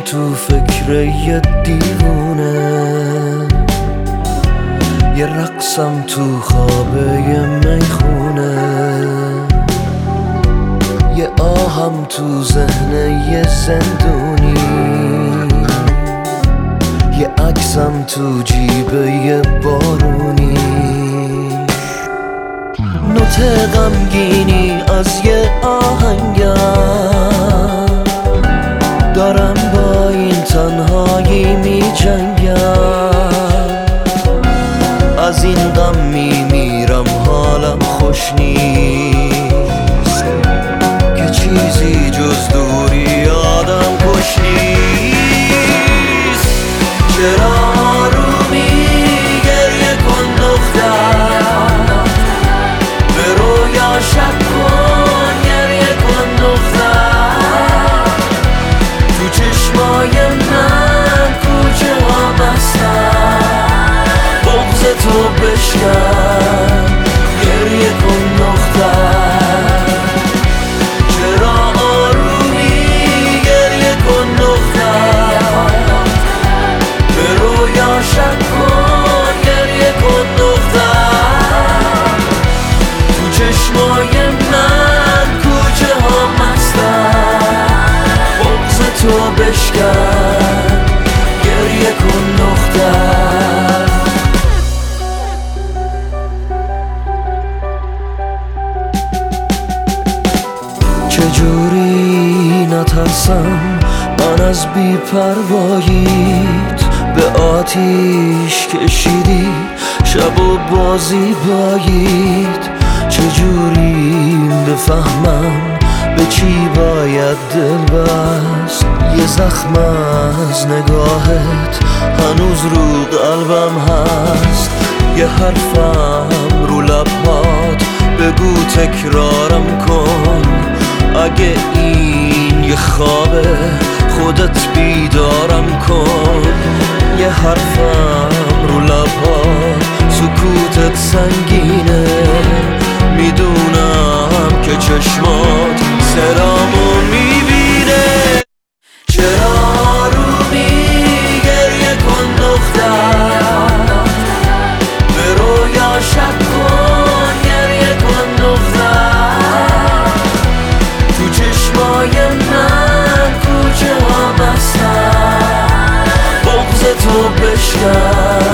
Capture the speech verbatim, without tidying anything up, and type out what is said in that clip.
تو فکر یه دیوونه، یه رقصم تو خوابه یه میخونه، یه آهم تو ذهن یه زندونی، یه عکسم تو جیب یه بارونی، نوت غمگینی از یه آهنگم، دارم با این تنهایی می جنگم، از این غم می میرم حالم خوش نیست، که چیزی جز دوری آدم کش نیست. چرا آرومی گریه کن دختر، به رویا شک کن گریه کن دختر، تو چشمای من کوچه ها مستن، بغض تو بشکن گریه کن دختر. چرا آرومی گریه کن دختر، به رویا شک کن گریه کن دختر، تو چشمای من کوچه ها مستن، بغض تو بشکن گریه کن دختر. چجوری نترسم من از بی‌پرواییت، به آتیش کشیدی شب و بازی بایید. چجوری بفهمم به چی باید دل بست، یه زخم از نگاهت هنوز رو قلبم هست، یه حرفم رو لبات بگو تکرارم کن، اگه این یه خوابه خودت بیدارم کن، یه حرفم رو لبات سکوتت سنگینه، میدونم که چشمات سرامو میبینه. چرا آرومی گریه کن دختر، به رویا شک کن گریه کن دختر، تو چشمای من کوچه ها مستن، بغض تو بشکن